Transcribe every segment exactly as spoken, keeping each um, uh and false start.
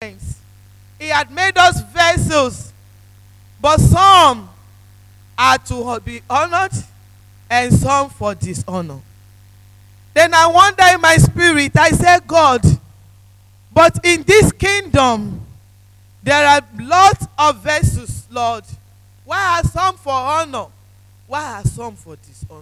instruments. He had made us vessels, but some are to be honored and some for dishonor. Then I wonder in my spirit, I said, God, but in this kingdom, there are lots of vessels, Lord. Why are some for honor? Why are some for dishonor?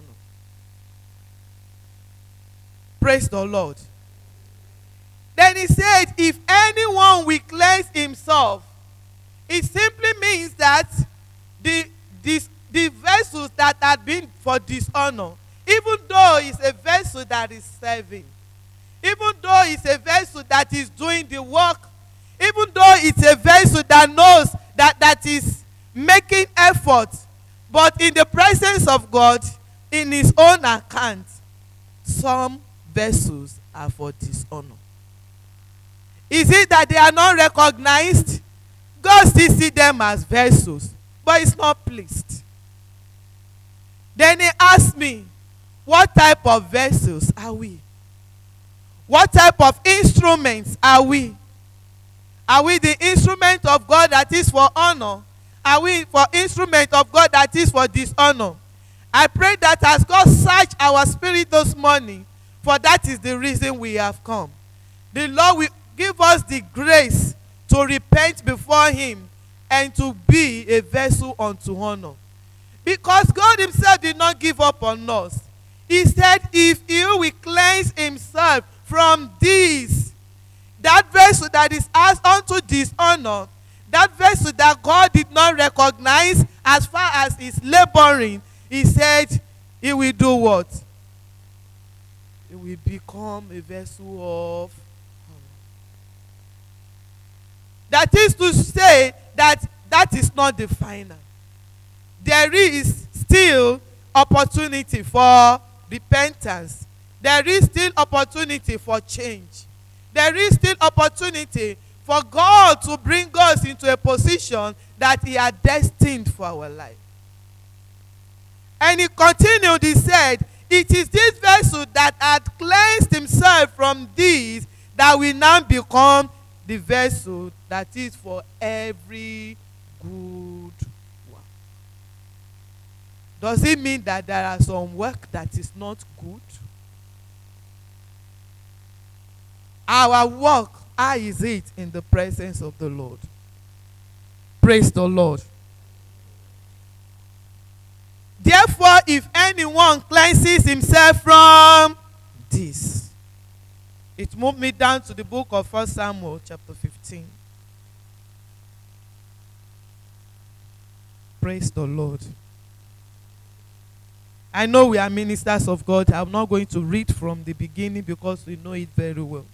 Praise the Lord. Then he said, if anyone will cleanse himself, it simply means that the, the, the vessels that had been for dishonor, even though it's a vessel that is serving, even though it's a vessel that is doing the work, even though it's a vessel that knows that that is making effort, but in the presence of God, in his own account, some vessels are for dishonor. Is it that they are not recognized? God still sees them as vessels, but he's not pleased. Then he asked me, what type of vessels are we? What type of instruments are we? Are we the instrument of God that is for honor? Are we for instrument of God that is for dishonor? I pray that as God search our spirit this morning, for that is the reason we have come. The Lord will give us the grace to repent before him and to be a vessel unto honor. Because God himself did not give up on us. He said, if he will cleanse himself from these, that vessel that is asked unto dishonor, that vessel that God did not recognize as far as his laboring, he said, he will do what? He will become a vessel of honor. That is to say that that is not the final. There is still opportunity for repentance. There is still opportunity for change. There is still opportunity for God to bring us into a position that he had destined for our life. And he continued, he said, it is this vessel that had cleansed himself from these that will now become the vessel that is for every good work. Does it mean that there are some work that is not good? Our work, how is it in the presence of the Lord? Praise the Lord. Therefore, if anyone cleanses himself from this. It moved me down to the book of First Samuel chapter fifteen. Praise the Lord. I know we are ministers of God. I'm not going to read from the beginning because we know it very well.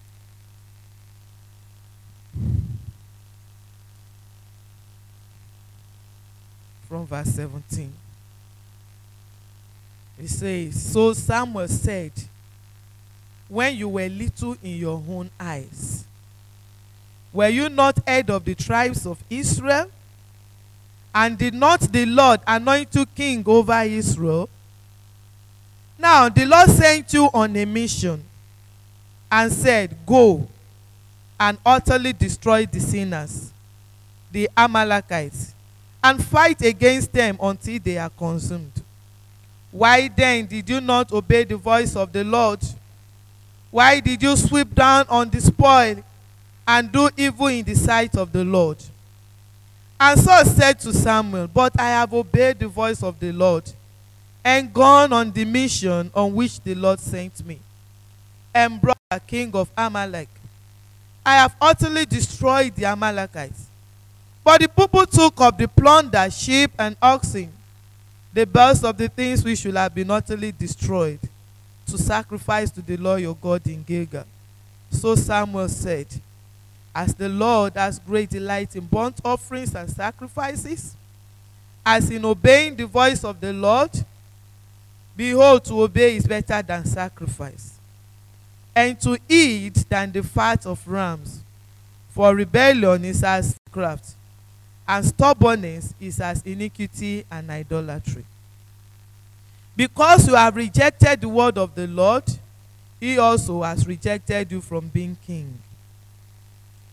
From verse seventeen. It says, so Samuel said, when you were little in your own eyes, were you not head of the tribes of Israel? And did not the Lord anoint you king over Israel? Now the Lord sent you on a mission and said, go and utterly destroy the sinners, the Amalekites, and fight against them until they are consumed. Why then did you not obey the voice of the Lord? Why did you sweep down on the spoil and do evil in the sight of the Lord? And Saul said to Samuel, but I have obeyed the voice of the Lord and gone on the mission on which the Lord sent me, and brought the king of Amalek. I have utterly destroyed the Amalekites. But the people took up the plunder, sheep and oxen, the best of the things which should have been utterly destroyed, to sacrifice to the Lord your God in Gilgal. So Samuel said, as the Lord has great delight in burnt offerings and sacrifices, as in obeying the voice of the Lord, behold, to obey is better than sacrifice, and to eat than the fat of rams. For rebellion is as witchcraft, and stubbornness is as iniquity and idolatry. Because you have rejected the word of the Lord, he also has rejected you from being king.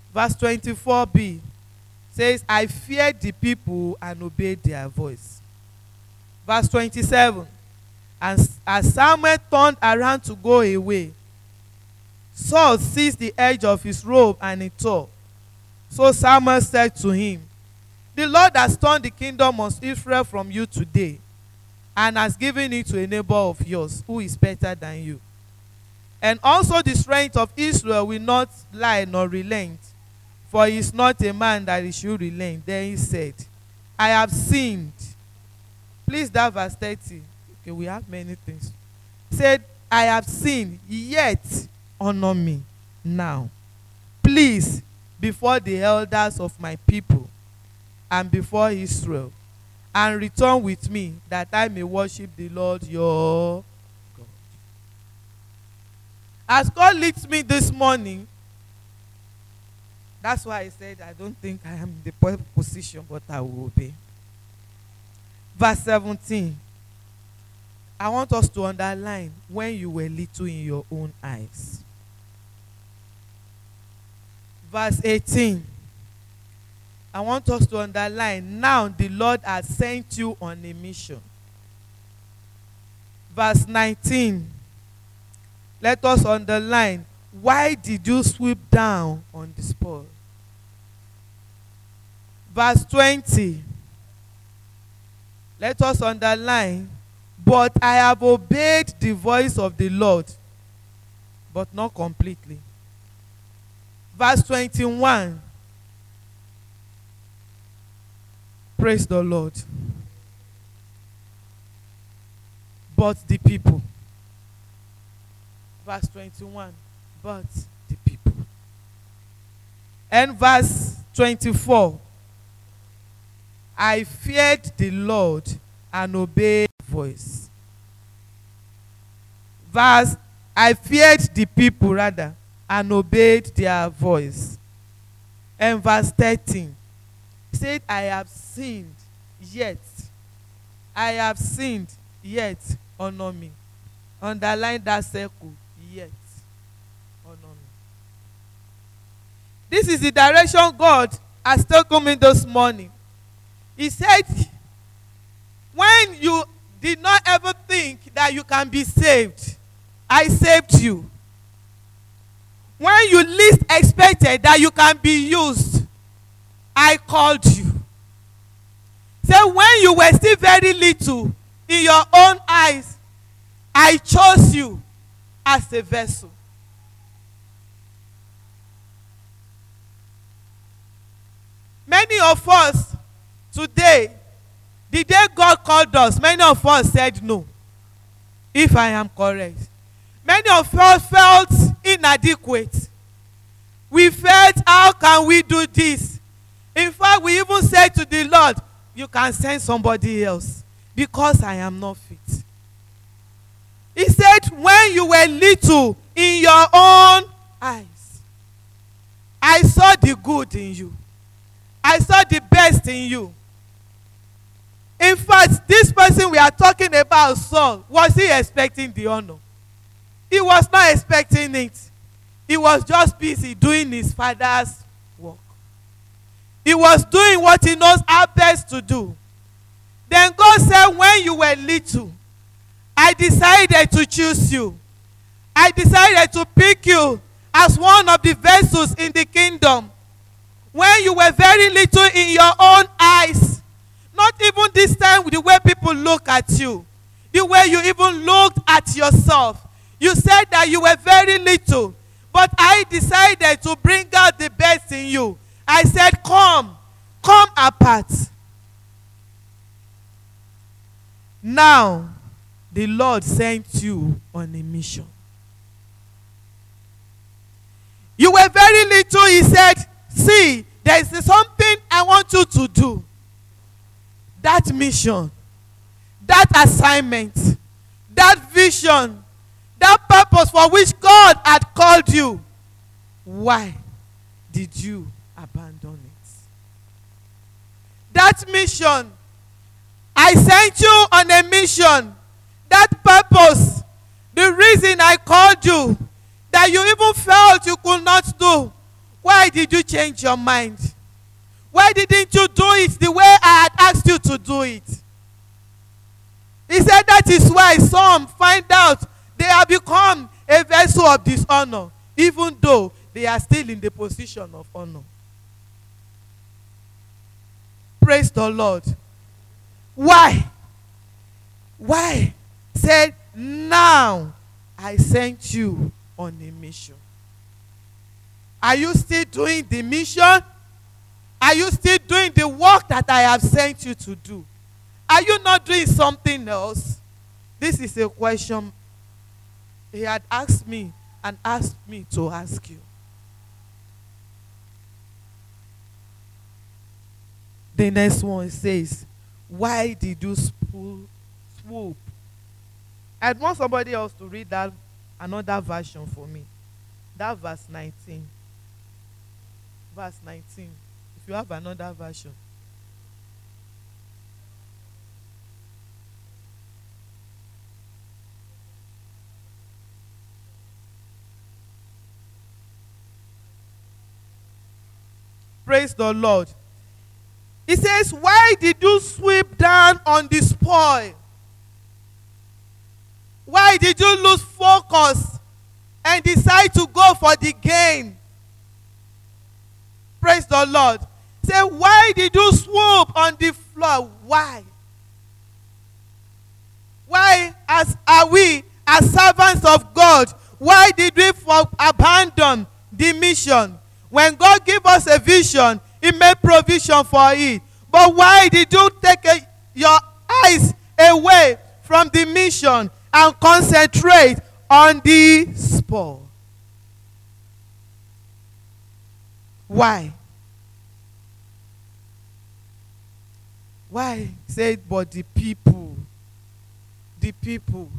Verse twenty-four b says, I feared the people and obeyed their voice. Verse twenty-seven, and as Samuel turned around to go away, Saul seized the edge of his robe and he tore. So Samuel said to him, the Lord has turned the kingdom of Israel from you today, and has given it to a neighbor of yours who is better than you. And also the strength of Israel will not lie nor relent, for he is not a man that he should relent. Then he said, I have sinned. Please, that verse thirty. Okay, we have many things. He said, I have sinned, yet honor me now, please, before the elders of my people and before Israel, and return with me, that I may worship the Lord your God. As God leads me this morning, that's why I said I don't think I am in the perfect position, but I will obey. Verse seventeen. I want us to underline, when you were little in your own eyes. Verse eighteen. I want us to underline, now the Lord has sent you on a mission. Verse nineteen. Let us underline, why did you sweep down on the spoil? Verse twenty. Let us underline, but I have obeyed the voice of the Lord, but not completely. Verse twenty-one. Praise the Lord. But the people. Verse twenty-one. But the people. And verse twenty-four. I feared the Lord and obeyed his voice. Verse, I feared the people rather and obeyed their voice. And verse thirteen. He said, I have sinned, yet. I have sinned, yet honor me. Underline that circle, yet honor me. This is the direction God has taken me this morning. He said, when you did not ever think that you can be saved, I saved you. When you least expected that you can be used, I called you. So when you were still very little in your own eyes, I chose you as a vessel. Many of us today, the day God called us, many of us said no, if I am correct. Many of us felt inadequate. We felt, how can we do this? In fact, we even said to the Lord, you can send somebody else because I am not fit. He said, when you were little in your own eyes, I saw the good in you. I saw the best in you. In fact, this person we are talking about, Saul, was he expecting the honor? He was not expecting it. He was just busy doing his father's work. He was doing what he knows how best to do. Then God said, when you were little, I decided to choose you. I decided to pick you as one of the vessels in the kingdom. When you were very little in your own eyes, not even this time with the way people look at you, the way you even looked at yourself. You said that you were very little, but I decided to bring out the best in you. I said, come, come apart. Now, the Lord sent you on a mission. You were very little, he said, see, there is something I want you to do. That mission, that assignment, that vision, that purpose for which God had called you. Why did you abandon it? That mission, I sent you on a mission. That purpose, the reason I called you, that you even felt you could not do, Why did you change your mind? Why didn't you do it the way I had asked you to do it? He said that is why some find out they have become a vessel of dishonor, even though they are still in the position of honor. Praise the Lord. Why? Why? Said, now I sent you on a mission. Are you still doing the mission? Are you still doing the work that I have sent you to do? Are you not doing something else? This is a question he had asked me and asked me to ask you. The next one says, why did you swoop? I want somebody else to read that another version for me. That verse nineteen. Verse nineteen. If you have another version. Praise the Lord. He says, why did you sweep down on the spoil? Why did you lose focus and decide to go for the gain? Praise the Lord. Say, why did you swoop on the floor? Why? Why as are we as servants of God? Why did we for abandon the mission? When God gave us a vision, He made provision for it. But why did you take a, your eyes away from the mission and concentrate on the spoil? Why? Why? Said, but the people, the people,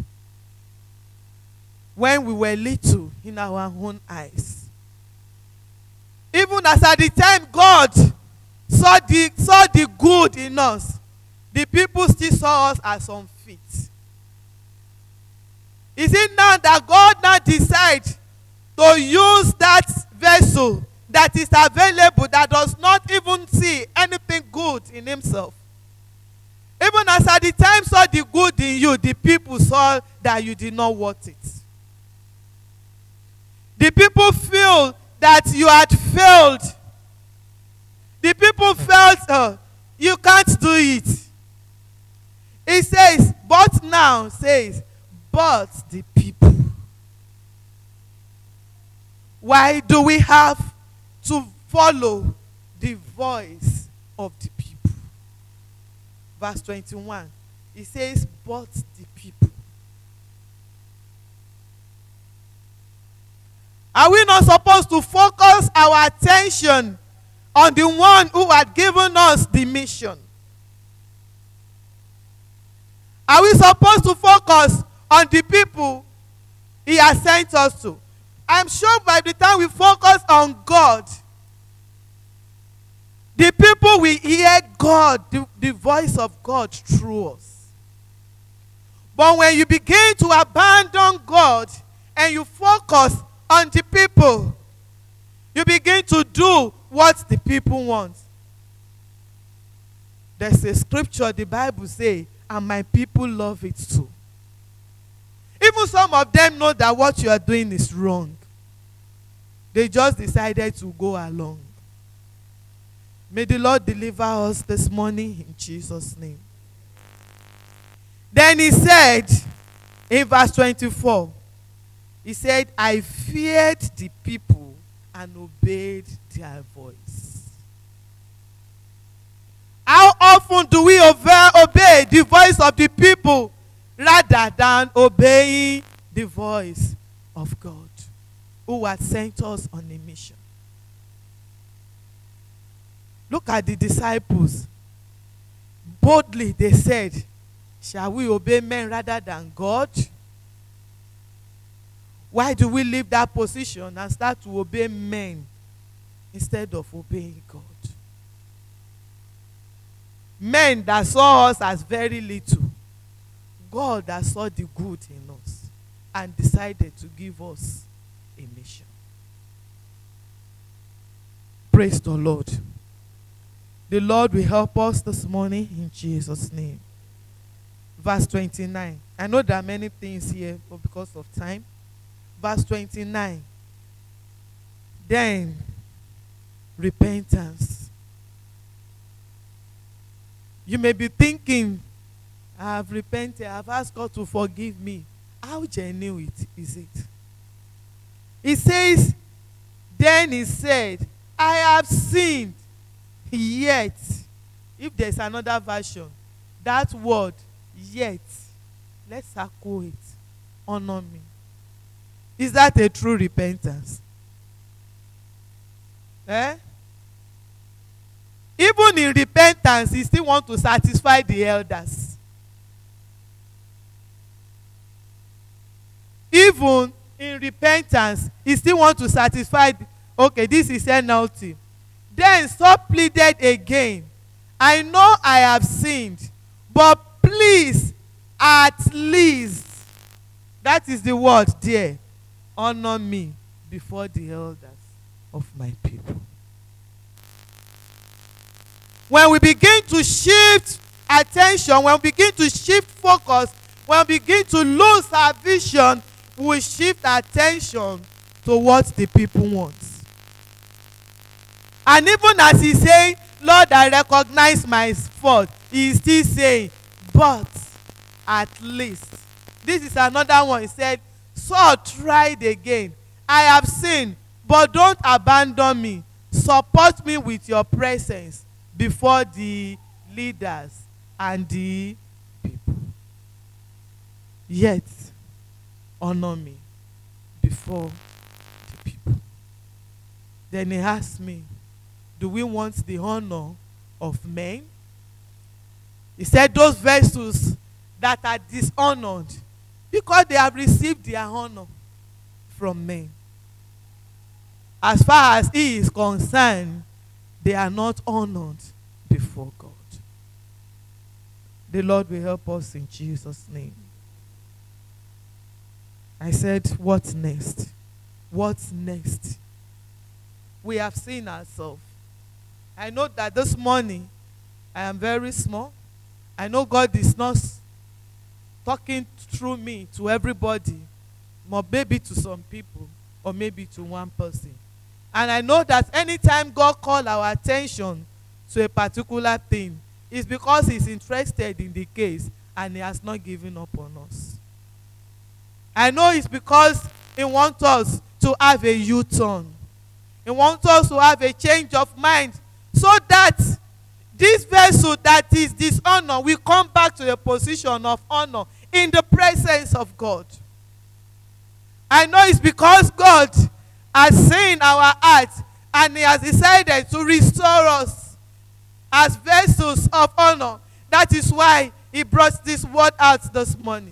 when we were little in our own eyes, even as at the time God saw the, saw the good in us, the people still saw us as unfit. Is it now that God now decides to use that vessel that is available, that does not even see anything good in himself? Even as at the time saw the good in you, the people saw that you did not want it. The people feel that you had failed. The people felt, oh, you can't do it. It says, but now says, but the people. Why do we have to follow the voice of the people? Verse twenty-one, it says, but the people. Are we not supposed to focus our attention on the one who had given us the mission? Are we supposed to focus on the people He has sent us to? I'm sure by the time we focus on God, the people will hear God, the, the voice of God through us. But when you begin to abandon God and you focus on the people, you begin to do what the people want. There's a scripture, the Bible says, and my people love it too. Even some of them know that what you are doing is wrong. They just decided to go along. May the Lord deliver us this morning in Jesus' name. Then he said in verse twenty-four, he said, I feared the people and obeyed their voice. How often do we obey, obey the voice of the people rather than obeying the voice of God, who has sent us on a mission? Look at the disciples. Boldly they said, shall we obey men rather than God? Why do we leave that position and start to obey men instead of obeying God? Men that saw us as very little, God that saw the good in us and decided to give us a mission. Praise the Lord. The Lord will help us this morning in Jesus' name. Verse twenty-nine. I know there are many things here, but because of time. Verse twenty-nine. Then repentance. You may be thinking, I have repented, I have asked God to forgive me. How genuine it is it? It says, then he said, I have sinned, yet. If there's another version, that word, yet, let's circle it. Honor me. Is that a true repentance? Eh? Even in repentance, he still want to satisfy the elders. Even in repentance, he still want to satisfy. The, okay, this is N L T. Then Saul pleaded again. I know I have sinned, but please, at least, that is the word there, honor me before the elders of my people. When we begin to shift attention, when we begin to shift focus, when we begin to lose our vision, we shift attention to what the people want. And even as he's saying, Lord, I recognize my fault, he is still saying, but at least. This is another one. He said, Saul tried again. I have sinned, but don't abandon me. Support me with your presence before the leaders and the people. Yet, honor me before the people. Then he asked me, do we want the honor of men? He said those vessels that are dishonored because they have received their honor from men. As far as he is concerned, they are not honored before God. The Lord will help us in Jesus' name. I said, what next? What's next? We have seen ourselves. I know that this morning I am very small. I know God is not talking through me to everybody, but maybe to some people or maybe to one person. And I know that anytime God calls our attention to a particular thing, it's because he's interested in the case and he has not given up on us. I know it's because he wants us to have a U-turn. He wants us to have a change of mind so that this vessel that is dishonor will come back to the position of honor in the presence of God. I know it's because God has seen our hearts and he has decided to restore us as vessels of honor. That is why he brought this word out this morning.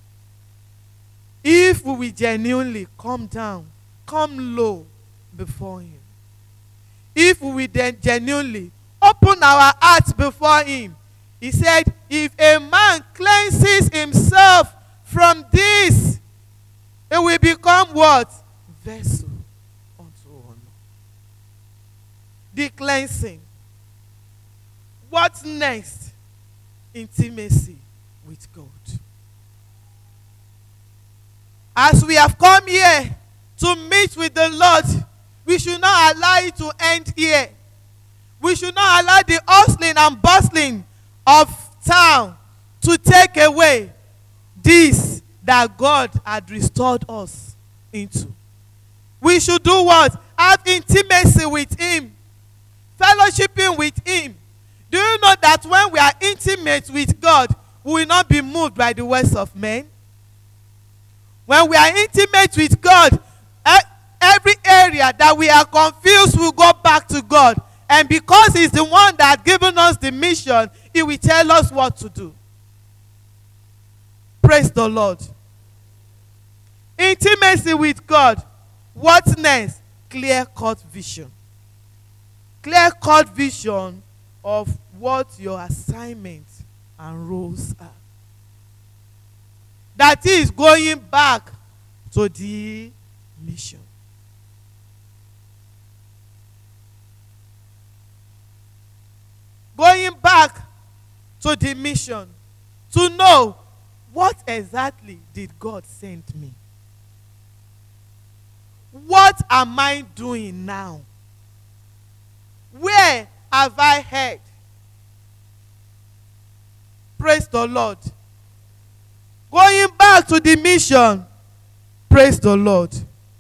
If we will genuinely come down, come low before him. If we will then genuinely open our hearts before him. He said, if a man cleanses himself from this, it will become what? Vessel unto honor. The cleansing. What's next? Intimacy with God. As we have come here to meet with the Lord, we should not allow it to end here. We should not allow the hustling and bustling of town to take away this that God had restored us into. We should do what? Have intimacy with him. Fellowshipping with him. Do you know that when we are intimate with God, we will not be moved by the words of men? When we are intimate with God, every area that we are confused will go back to God. And because he's the one that has given us the mission, he will tell us what to do. Praise the Lord. Intimacy with God. What next? Clear-cut vision. Clear-cut vision of what your assignments and roles are. That is going back to the mission. to the mission, to know what exactly did God send me. What am I doing now? Where have I heard? Praise the Lord. Going back to the mission. Praise the Lord.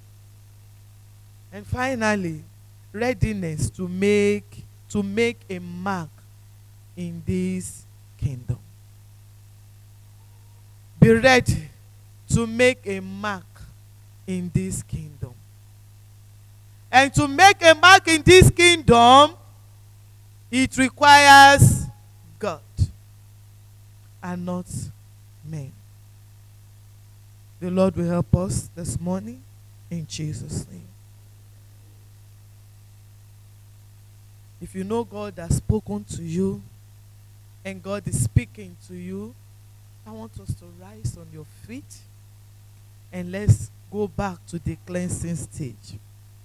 And finally, readiness to make to make a mark in this kingdom. Be ready to make a mark in this kingdom. And to make a mark in this kingdom, it requires God and not men. The Lord will help us this morning in Jesus' name. If you know God has spoken to you and God is speaking to you, I want us to rise on your feet and let's go back to the cleansing stage.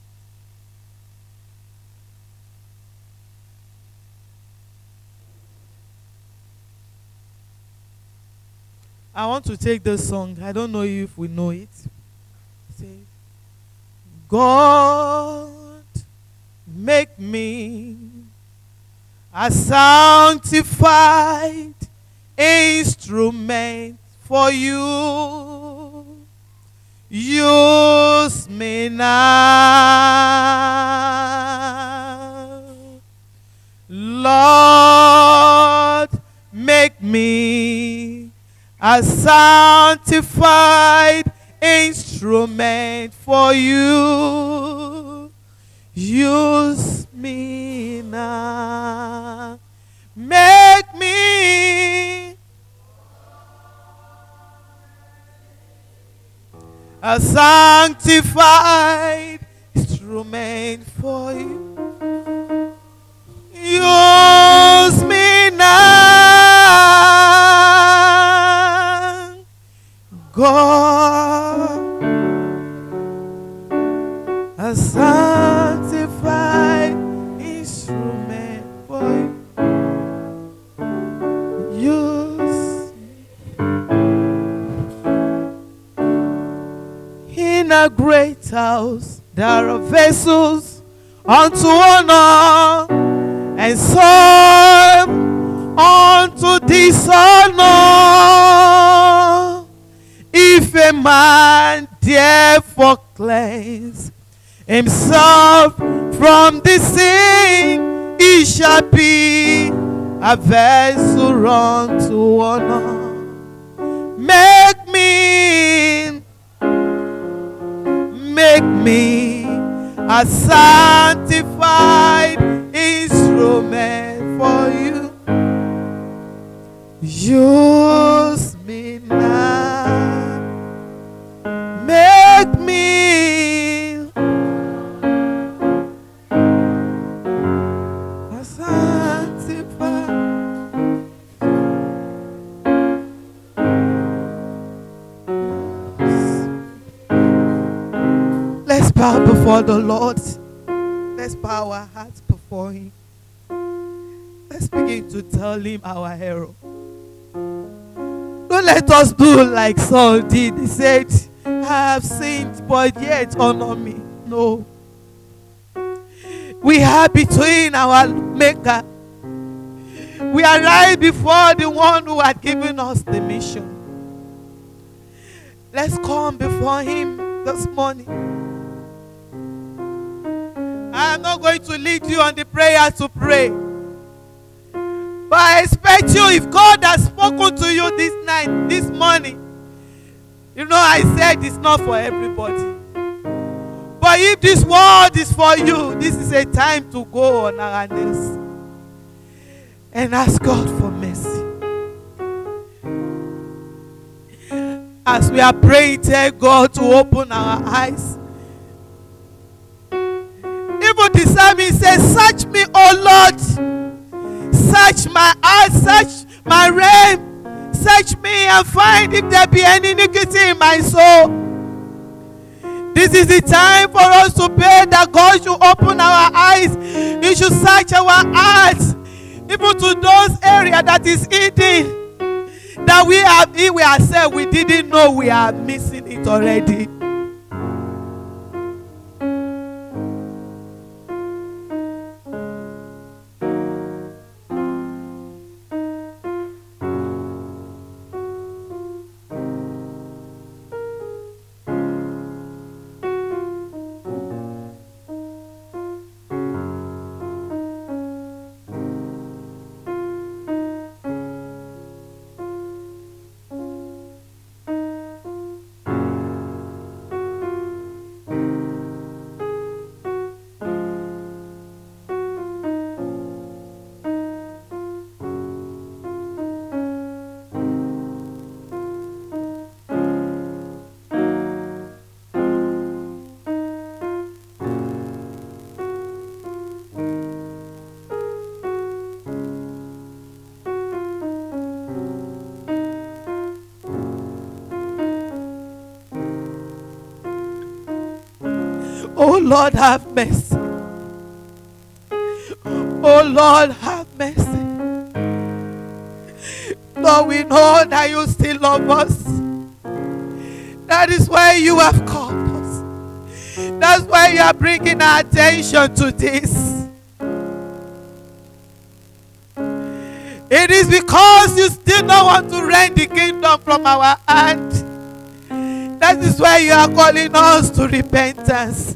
I want to take this song. I don't know if we know it. Say, God, make me a sanctified instrument for you. Use me now. Lord, make me a sanctified instrument for you. Use me now. Make me a sanctified instrument for you. Use me now, God, a sanctified instrument for you. Use me. In a great house there are vessels unto honor and some unto dishonor. If a man therefore cleanse himself from the sin, he shall be a vessel unto honor. Make me, make me a sanctified instrument for you. Use me now. Make me a sanctified. Let's bow before the Lord. Let's bow our hearts before Him. Let's begin to tell Him our hero. Don't let us do like Saul did. He said, I have sinned, but yet honor me. No. We are between our Maker. We are right before the one who had given us the mission. Let's come before Him this morning. I am not going to lead you on the prayer to pray. But I expect you, if God has spoken to you this night, this morning, you know I said it's not for everybody. But if this word is for you, this is a time to go on our knees and ask God for mercy. As we are praying, tell God to open our eyes. Even the psalmist says, search me, O Lord. Search my eyes, search my realm. Search me and find if there be any iniquity in my soul. This is the time for us to pray that God should open our eyes. He should search our hearts. Even to those areas that is hidden, that we have, we ourselves, we didn't know we are missing it already. Oh Lord, have mercy. Oh Lord, have mercy. Lord, we know that you still love us. That is why you have called us. That's why you are bringing our attention to this. It is because you still don't want to rend the kingdom from our hand. That is why you are calling us to repentance.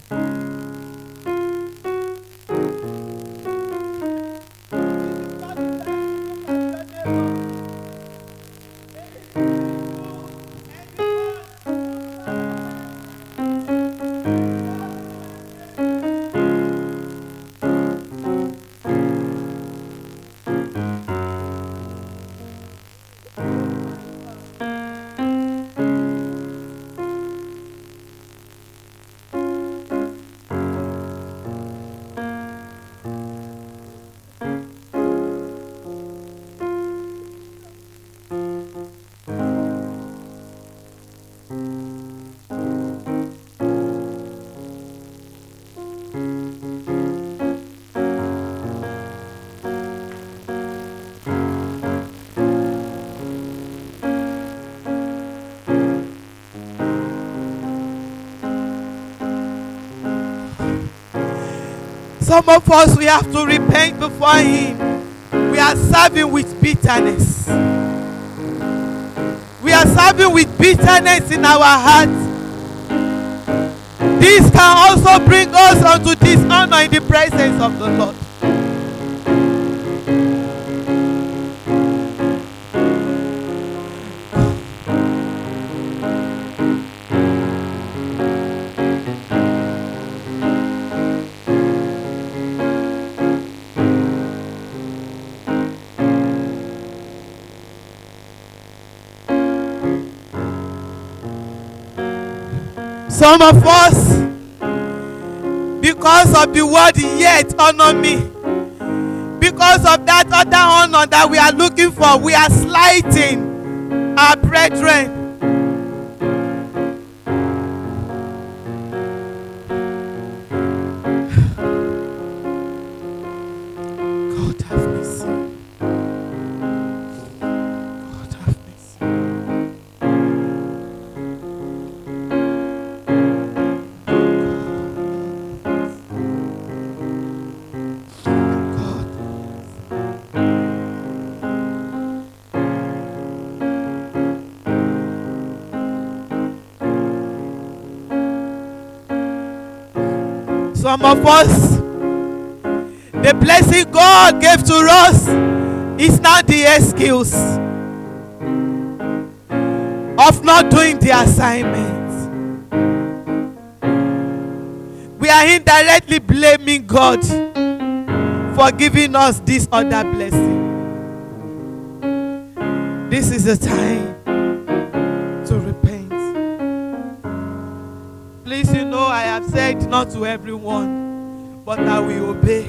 Some of us, we have to repent before Him. We are serving with bitterness. We are serving with bitterness in our hearts. This can also bring us unto dishonor in the presence of the Lord. Some of us, because of the word yet honor me, because of that other honor that we are looking for, we are slighting our brethren. God have mercy. God have mercy. Some of us, the blessing God gave to us is not the excuse of not doing the assignment. We are indirectly blaming God for giving us this other blessing. This is the time to repent. Please, you know, I have said not to everyone, but I will obey.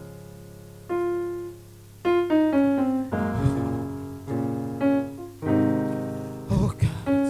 Oh God.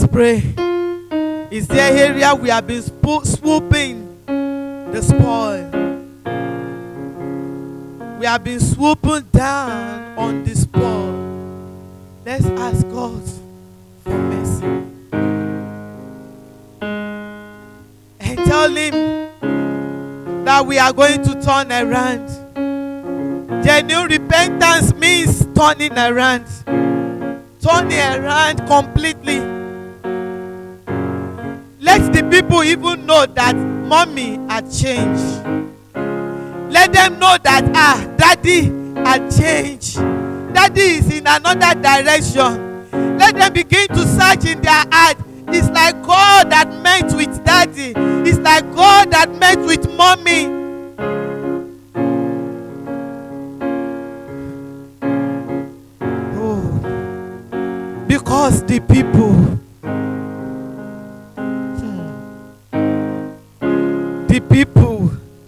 Let's pray. Is there area we have been swooping the spoil? We have been swooping down on the spoil. Let's ask God for mercy. And tell him that we are going to turn around. Genuine repentance means turning around. Turning around completely. Let the people even know that mommy had changed. Let them know that ah, daddy had changed. Daddy is in another direction. Let them begin to search in their heart. It's like God that met with daddy. It's like God that met with mommy. Oh, because the people, hmm, the people.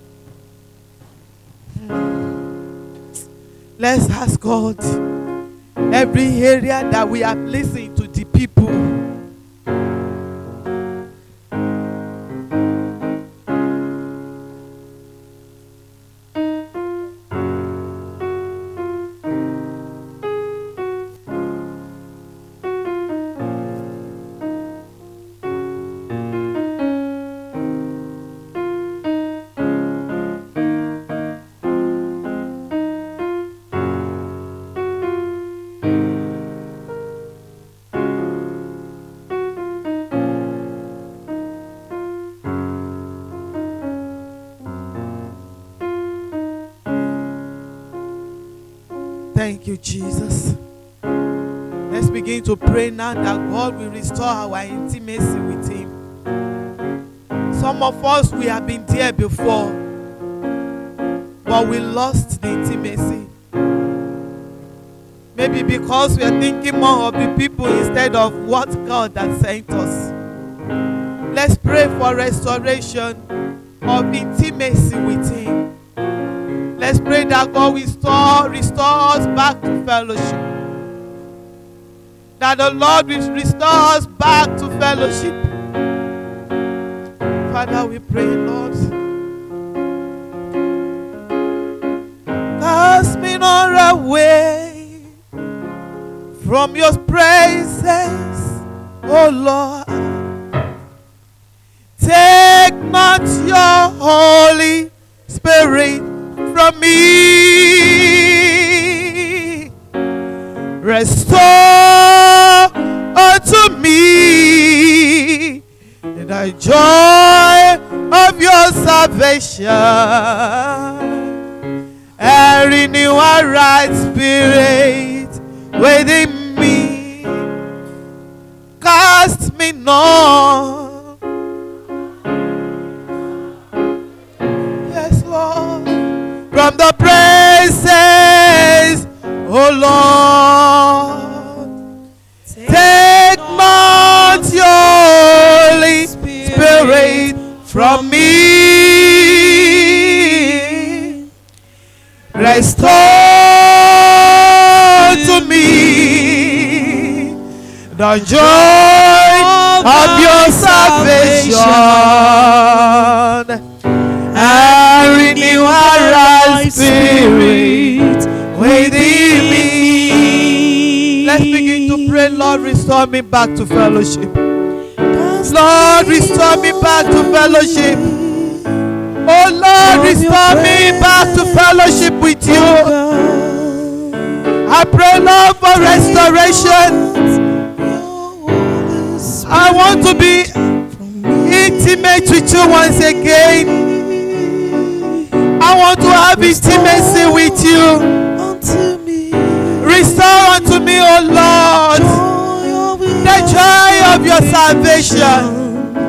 Let's ask God every area that we have listened to the people. Thank you, Jesus. Let's begin to pray now that God will restore our intimacy with Him. Some of us, we have been there before, but we lost the intimacy. Maybe because we are thinking more of the people instead of what God has sent us. Let's pray for restoration of intimacy with Him. Let's pray that God will restore, restore us back to fellowship. That the Lord will restore us back to fellowship. Father, we pray, Lord. Cast me not away from your praises, oh Lord. Take not your Holy Spirit from me. Restore unto me the joy of your salvation, and renew a right spirit within me. Cast me not, yes Lord, from the praises, oh Lord. Take not your Holy Spirit from me. Restore to me the joy of your salvation, and renew a right spirit within me. Let's begin to pray. Lord, restore me back to fellowship. Lord, restore me back to fellowship. Oh Lord, restore me back to fellowship with you. I pray, Lord, for restoration. I want to be intimate with you once again. I want to have intimacy with you. Restore unto me, O Lord, the joy of your salvation.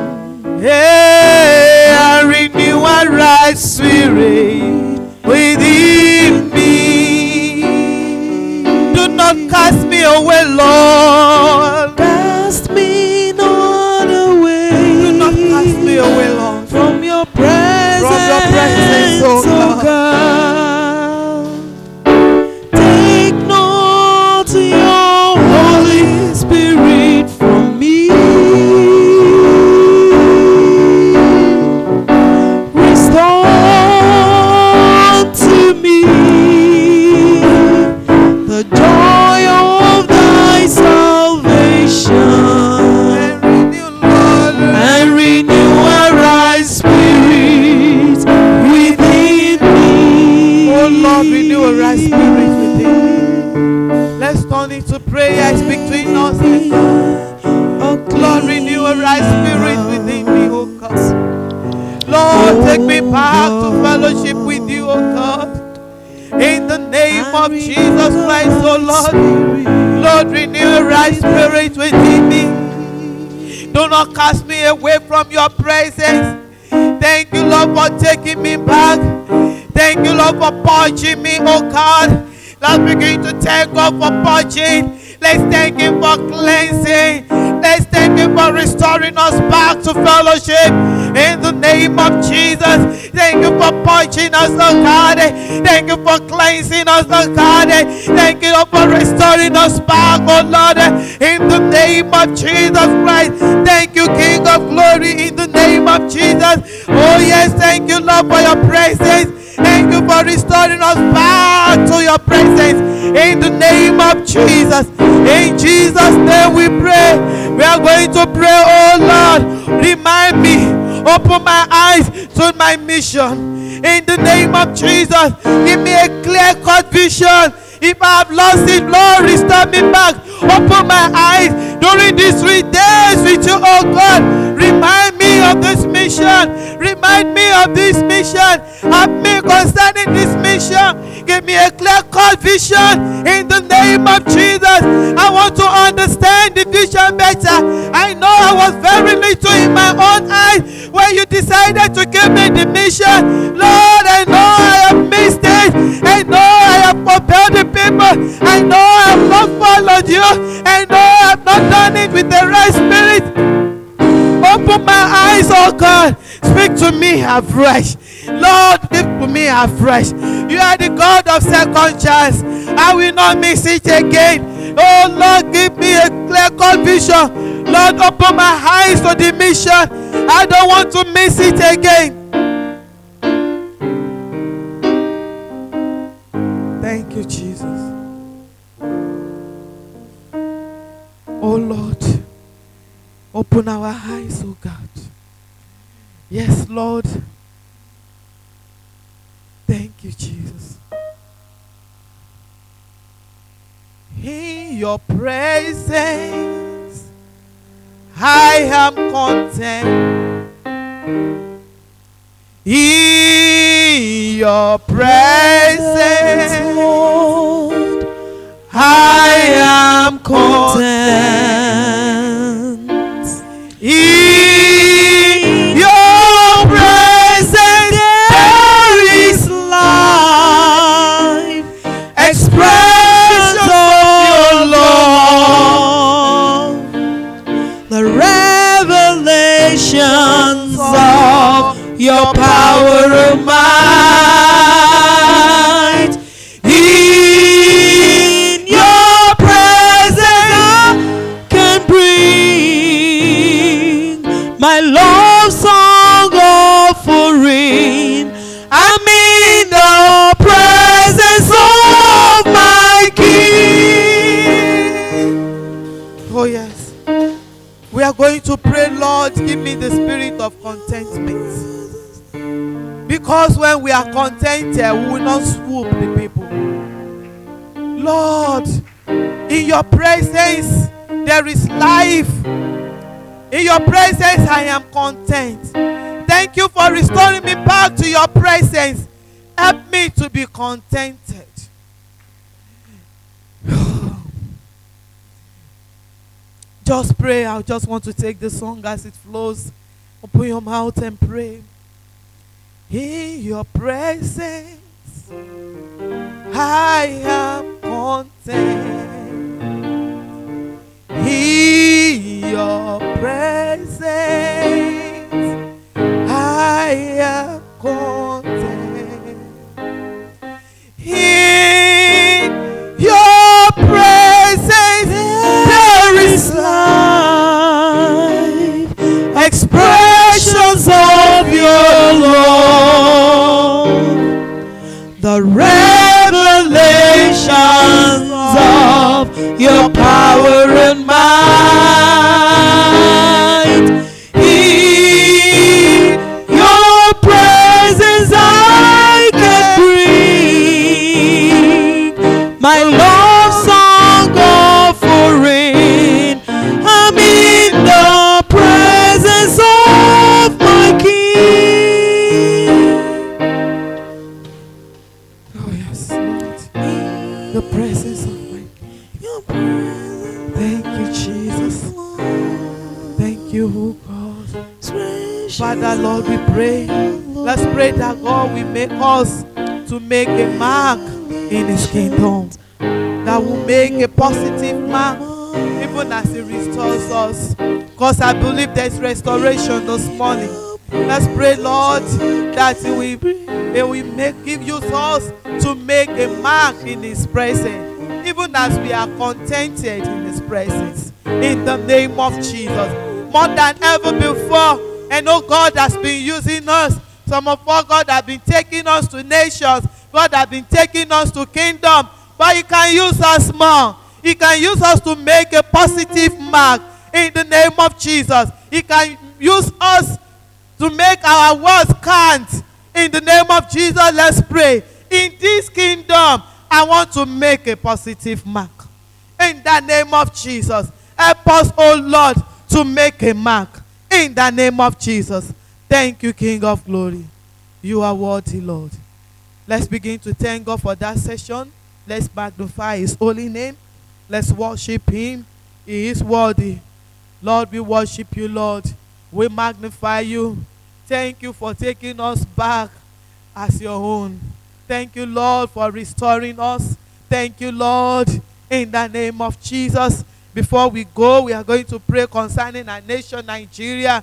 Hey, and renew a right spirit within me. Do not cast me away, Lord. Cast me not away. Do not cast me away, Lord, from your presence, from your presence, oh God. Take not your Holy Spirit from me. name of Jesus Christ, oh Lord. Lord, renew a right spirit within me. Do not cast me away from your presence. Thank you, Lord, for taking me back. Thank you, Lord, for purging me, oh God. Let's begin to thank God for purging. Let's thank Him for cleansing. Let's thank Him for restoring us back to fellowship. In the name of Jesus. Thank you for purging us, oh God. Thank you for cleansing us, oh God. Thank you for restoring us back, oh Lord. In the name of Jesus Christ. Thank you, King of Glory. In the name of Jesus. Oh yes, thank you, Lord, for your presence. Thank you for restoring us back to your presence. In the name of Jesus. In Jesus' name we pray. We are going to pray, oh Lord. Remind me. Open my eyes to my mission. In the name of Jesus. Give me a clear-cut vision. If I have lost it, Lord, restore me back. Open my eyes during these three days with you, oh God. Remind me of this mission. Remind me of this mission. Have me concerning this mission. Give me a clear-cut vision in the name of Jesus. I want to understand the vision better. I know I was very little in my own eyes when you decided to give me the mission. Lord, I know I have missed it. I know I have fulfilled the people. I know I have not followed you. I know I have not done it with the right spirit. Open my eyes, oh God. Speak to me afresh. Lord, give to me afresh. You are the God of second chance. I will not miss it again. Oh Lord, give me a clear-cut vision. Lord, open my eyes to the mission. I don't want to miss it again. Thank you, Jesus. Oh Lord, open our eyes, oh God. Yes, Lord. Thank you, Jesus. In your presence, I am content. In your presence, Lord, I am content. In your presence, there is life, expression of your love, the revelations of your power and might. In your presence, I can bring my love song offering. I'm in the presence of my King. oh yes. We are going to pray, Lord, give me the spirit of contentment. Because when we are contented, we will not swoop the people. Lord, in your presence, there is life. In your presence, I am content. Thank you for restoring me back to your presence. Help me to be contented. Just pray. I just want to take the song as it flows. Open your mouth and pray. In your presence, I am content. In your presence, I am content. In your presence, there is life, expressions of your love, the revelations of your power and might. In your presence, I can bring my love song offering. I'm in the presence of my King. Oh Father, Lord, we pray. Let's pray that God will make us to make a mark in His kingdom. That will make a positive mark even as He restores us. Because I believe there's restoration this morning. Let's pray, Lord, that He will, He will make, give you us to make a mark in His presence, even as we are contented in His presence. In the name of Jesus. More than ever before. And oh, God has been using us. Some of us, God has been taking us to nations. God has been taking us to kingdom. But He can use us more. He can use us to make a positive mark in the name of Jesus. He can use us to make our words count in the name of Jesus. Let's pray. In this kingdom, I want to make a positive mark. In the name of Jesus. Help us, oh Lord, to make a mark. In the name of Jesus. Thank you, King of Glory. You are worthy, Lord. Let's begin to thank God for that session. Let's magnify His holy name. Let's worship Him. He is worthy. Lord, we worship you, Lord. We magnify you. Thank you for taking us back as your own. Thank you, Lord, for restoring us. Thank you, Lord, in the name of Jesus. Before we go, we are going to pray concerning our nation, Nigeria.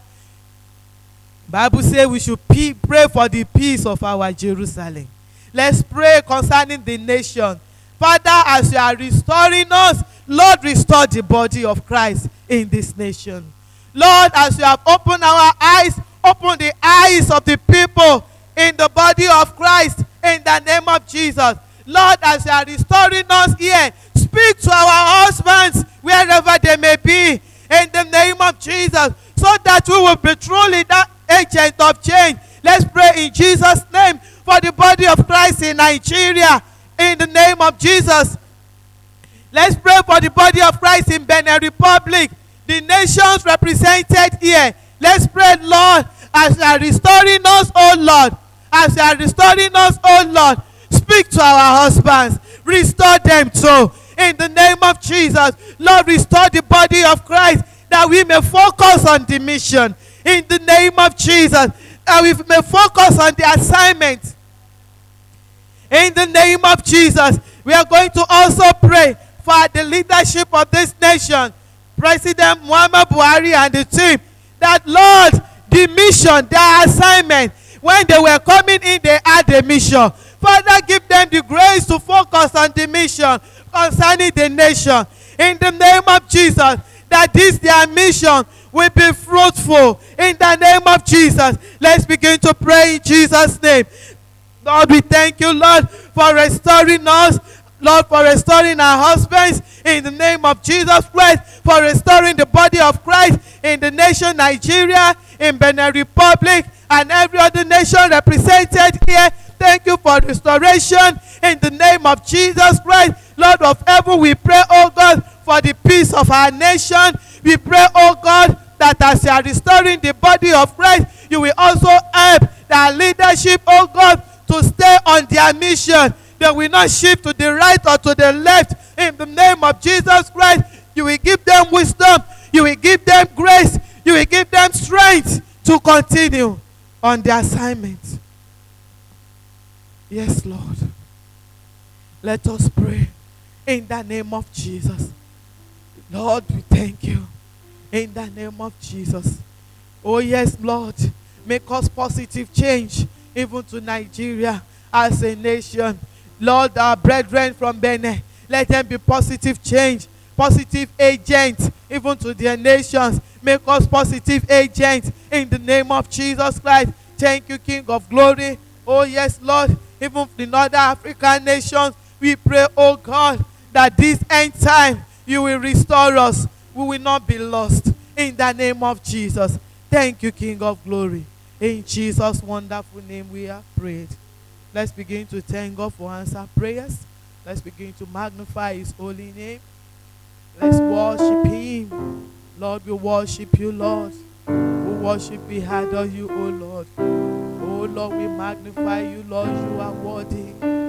Bible says we should pray for the peace of our Jerusalem. Let's pray concerning the nation. Father, as you are restoring us, Lord, restore the body of Christ in this nation. Lord, as you have opened our eyes, open the eyes of the people in the body of Christ in the name of Jesus. Lord, as you are restoring us here, speak to our husbands wherever they may be in the name of Jesus, so that we will be truly that agent of change. Let's pray in Jesus' name for the body of Christ in Nigeria in the name of Jesus. Let's pray for the body of Christ in Benin Republic, the nations represented here. Let's pray, Lord, as you are restoring us, oh Lord, as you are restoring us, oh Lord, speak to our husbands, restore them too. In the name of Jesus, Lord, restore the body of Christ, that we may focus on the mission. In the name of Jesus, that we may focus on the assignment. In the name of Jesus, we are going to also pray for the leadership of this nation, President Muhammad Buhari and the team, that Lord, the mission, their assignment, when they were coming in, they had a mission. Father, give them the grace to focus on the mission concerning the nation. In the name of Jesus, that this their mission will be fruitful. In the name of Jesus, let's begin to pray in Jesus' name. Lord, we thank you, Lord, for restoring us. Lord, for restoring our husbands in the name of Jesus Christ, for restoring the body of Christ in the nation Nigeria, in Benin Republic, and every other nation represented here. Thank you for restoration in the name of Jesus Christ. Lord of heaven, we pray, oh God, for the peace of our nation. We pray, oh God, that as you are restoring the body of Christ, you will also help their leadership, oh God, to stay on their mission. They will not shift to the right or to the left. In the name of Jesus Christ, you will give them wisdom. You will give them grace. You will give them strength to continue on their assignment. Yes, Lord. Let us pray in the name of Jesus. Lord, we thank you. In the name of Jesus. Oh, yes, Lord. Make us positive change even to Nigeria as a nation. Lord, our brethren from Benin, let them be positive change, positive agents, even to their nations. Make us positive agents in the name of Jesus Christ. Thank you, King of Glory. Oh, yes, Lord, even in other African nations, we pray, oh God, that this end time, you will restore us. We will not be lost. In the name of Jesus. Thank you, King of Glory. In Jesus' wonderful name we have prayed. Let's begin to thank God for answer prayers. Let's begin to magnify His holy name. Let's worship Him. Lord, we worship you, Lord. We worship, we adore you, oh Lord. Oh Lord, we magnify you, Lord. You are worthy.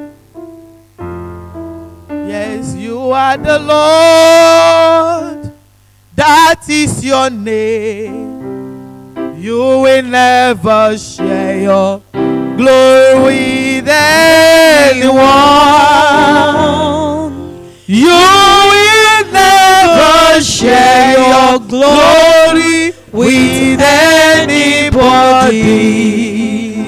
Yes, you are the Lord. That is your name. You will never share your glory with anyone. You will never share your glory with anybody.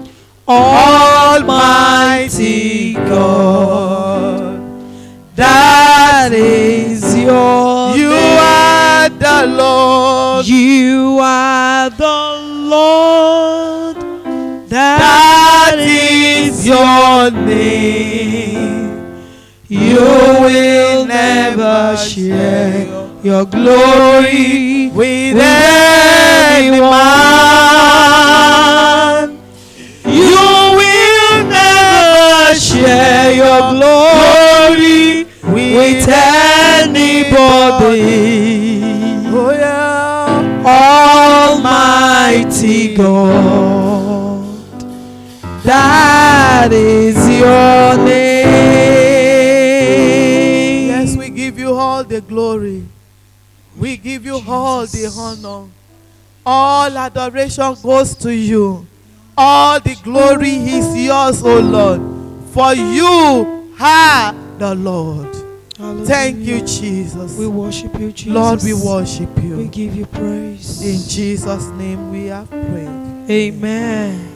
Almighty God, that is your You name. Are the Lord. You are the Lord. That, that is your name. You will never share your glory with any man. You will never share your glory with anybody. Oh yeah. Almighty God, that is your name. Yes, we give you all the glory. We give you Jesus. All the honor. All adoration goes to you. All the glory is yours, O Lord. For you are the Lord. Hallelujah. Thank you, Jesus. We worship you, Jesus. Lord, we worship you. We give you praise. In Jesus' name we have prayed. Amen.